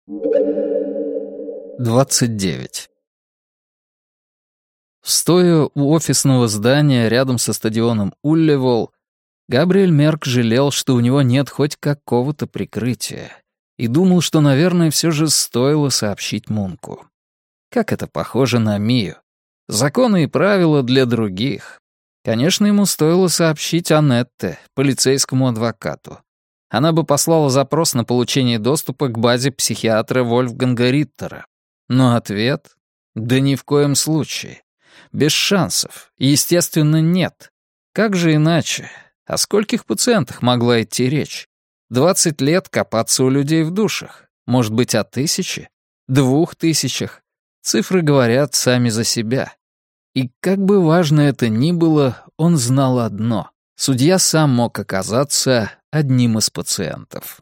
29. Стоя у офисного здания рядом со стадионом Уллевол, Габриэль Мерк жалел, что у него нет хоть какого-то прикрытия, и думал, что, наверное, все же стоило сообщить Мунку. Как это похоже на Мию. Законы и правила для других. Конечно, ему стоило сообщить Анетте, полицейскому адвокату. Она бы послала запрос на получение доступа к базе психиатра Вольфганга Риттера. Но ответ? Да ни в коем случае. Без шансов. Естественно, нет. Как же иначе? О скольких пациентах могла идти речь? 20 лет копаться у людей в душах. Может быть, о 1000? 2000? Цифры говорят сами за себя. И как бы важно это ни было, он знал одно. Судья сам мог оказаться одним из пациентов.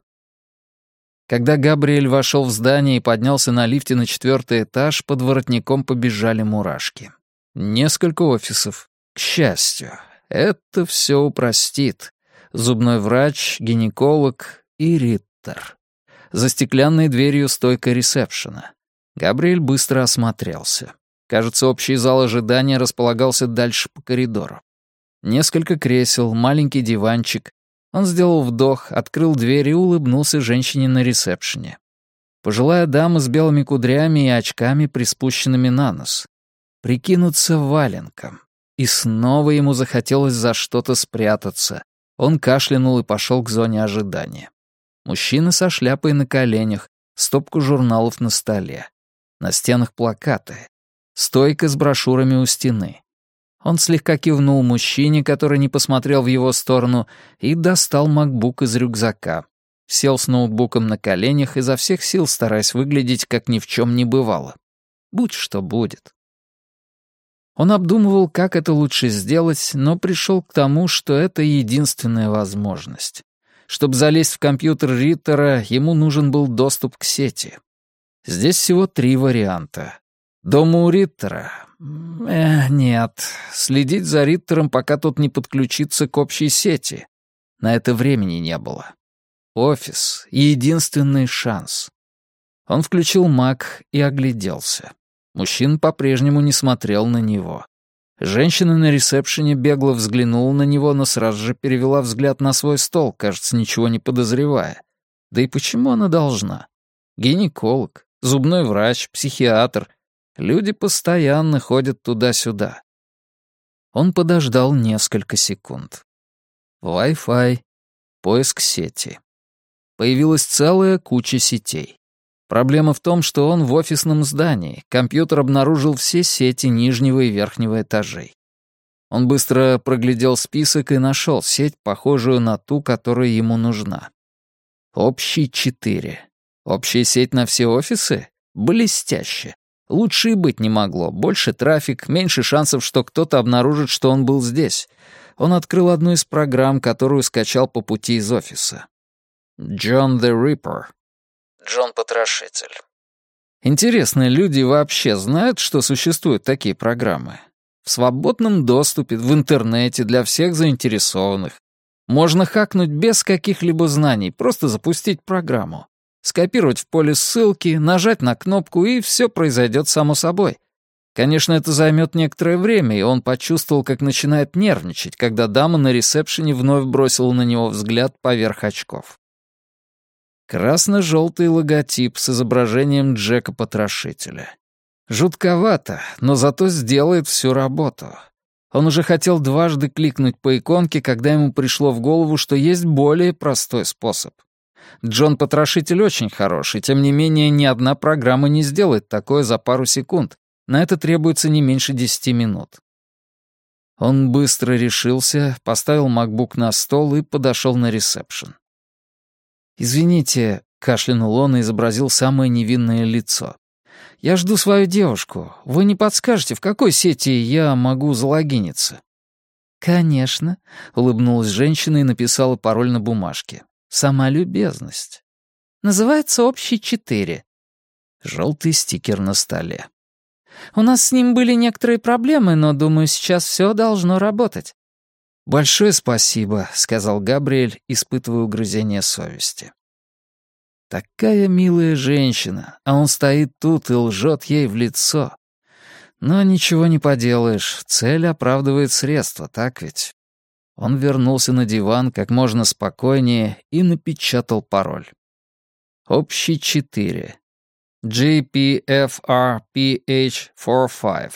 Когда Габриэль вошел в здание и поднялся на лифте на 4-й этаж, под воротником побежали мурашки. Несколько офисов. К счастью, это все упростит. Зубной врач, гинеколог и Риттер. За стеклянной дверью стойка ресепшена. Габриэль быстро осмотрелся. Кажется, общий зал ожидания располагался дальше по коридору. Несколько кресел, маленький диванчик. Он сделал вдох, открыл дверь и улыбнулся женщине на ресепшене. Пожилая дама с белыми кудрями и очками, приспущенными на нос. Прикинуться валенком. И снова ему захотелось за что-то спрятаться. Он кашлянул и пошел к зоне ожидания. Мужчина со шляпой на коленях, стопку журналов на столе. На стенах плакаты. Стойка с брошюрами у стены. Он слегка кивнул мужчине, который не посмотрел в его сторону, и достал макбук из рюкзака. Сел с ноутбуком на коленях, изо всех сил стараясь выглядеть, как ни в чем не бывало. Будь что будет. Он обдумывал, как это лучше сделать, но пришел к тому, что это единственная возможность. Чтобы залезть в компьютер Риттера, ему нужен был доступ к сети. Здесь всего 3 варианта. Дома у Риттера? Нет. Следить за Риттером, пока тот не подключится к общей сети. На это времени не было. Офис — единственный шанс. Он включил Mac и огляделся. Мужчина по-прежнему не смотрел на него. Женщина на ресепшене бегло взглянула на него, но сразу же перевела взгляд на свой стол, кажется, ничего не подозревая. Да и почему она должна? Гинеколог, зубной врач, психиатр. Люди постоянно ходят туда-сюда. Он подождал несколько секунд. Wi-Fi, поиск сети. Появилась целая куча сетей. Проблема в том, что он в офисном здании. Компьютер обнаружил все сети нижнего и верхнего этажей. Он быстро проглядел список и нашел сеть, похожую на ту, которая ему нужна. Общий 4. Общая сеть на все офисы? Блестяще. Лучше и быть не могло. Больше трафик, меньше шансов, что кто-то обнаружит, что он был здесь. Он открыл одну из программ, которую скачал по пути из офиса. John the Ripper. Джон Потрошитель. Интересно, люди вообще знают, что существуют такие программы? В свободном доступе, в интернете, для всех заинтересованных. Можно хакнуть без каких-либо знаний, просто запустить программу. Скопировать в поле ссылки, нажать на кнопку, и все произойдет само собой. Конечно, это займет некоторое время, и он почувствовал, как начинает нервничать, когда дама на ресепшене вновь бросила на него взгляд поверх очков. Красно-желтый логотип с изображением Джека-потрошителя. Жутковато, но зато сделает всю работу. Он уже хотел дважды кликнуть по иконке, когда ему пришло в голову, что есть более простой способ. Джон-потрошитель очень хороший, тем не менее ни одна программа не сделает такое за пару секунд. На это требуется не меньше 10 минут. Он быстро решился, поставил MacBook на стол и подошел на ресепшн. «Извините», — кашлянул он и изобразил самое невинное лицо. «Я жду свою девушку. Вы не подскажете, в какой сети я могу залогиниться?» «Конечно», — улыбнулась женщина и написала пароль на бумажке. «Сама любезность. Называется «Общий 4». Желтый стикер на столе. «У нас с ним были некоторые проблемы, но, думаю, сейчас все должно работать». «Большое спасибо», — сказал Габриэль, испытывая угрызение совести. Такая милая женщина, а он стоит тут и лжет ей в лицо. Но ничего не поделаешь, цель оправдывает средства, так ведь? Он вернулся на диван как можно спокойнее и напечатал пароль. Общий 4. GPFRPH45.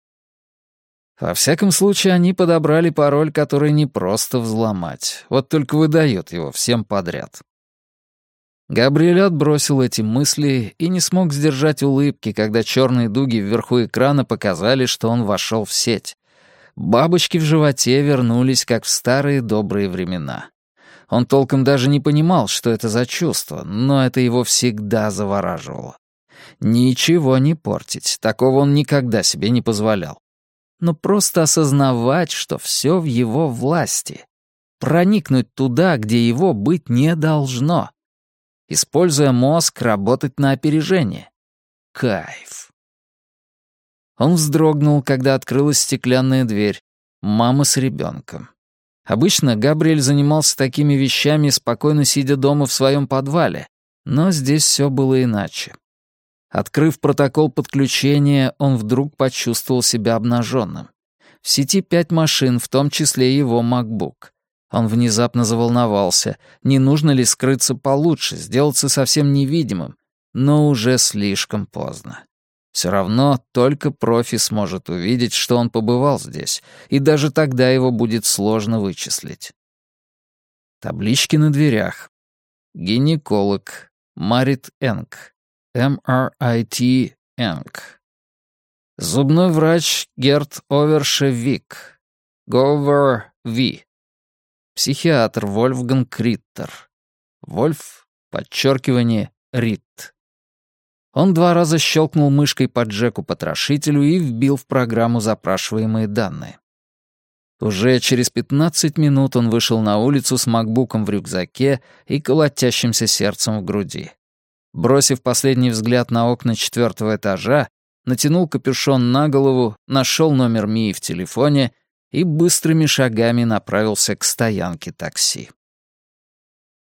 Во всяком случае, они подобрали пароль, который не просто взломать, вот только выдает его всем подряд. Габриэль отбросил эти мысли и не смог сдержать улыбки, когда черные дуги вверху экрана показали, что он вошел в сеть. Бабочки в животе вернулись, как в старые добрые времена. Он толком даже не понимал, что это за чувство, но это его всегда завораживало. Ничего не портить, такого он никогда себе не позволял. Но просто осознавать, что все в его власти. Проникнуть туда, где его быть не должно. Используя мозг, работать на опережение. Кайф. Он вздрогнул, когда открылась стеклянная дверь. Мама с ребенком. Обычно Габриэль занимался такими вещами, спокойно сидя дома в своем подвале, но здесь все было иначе. Открыв протокол подключения, он вдруг почувствовал себя обнаженным. В сети 5 машин, в том числе его MacBook. Он внезапно заволновался, не нужно ли скрыться получше, сделаться совсем невидимым, но уже слишком поздно. Все равно только профи сможет увидеть, что он побывал здесь, и даже тогда его будет сложно вычислить. Таблички на дверях. Гинеколог. Марит Энг. МРИТ Энг. Зубной врач Герт Оверше Вик. Говер Ви. Психиатр Вольфганг Риттер. Вольф, подчеркивание, Ритт. Он 2 раза щелкнул мышкой по Джеку-потрошителю и вбил в программу запрашиваемые данные. Уже через 15 минут он вышел на улицу с макбуком в рюкзаке и колотящимся сердцем в груди. Бросив последний взгляд на окна 4-го этажа, натянул капюшон на голову, нашел номер Мии в телефоне и быстрыми шагами направился к стоянке такси.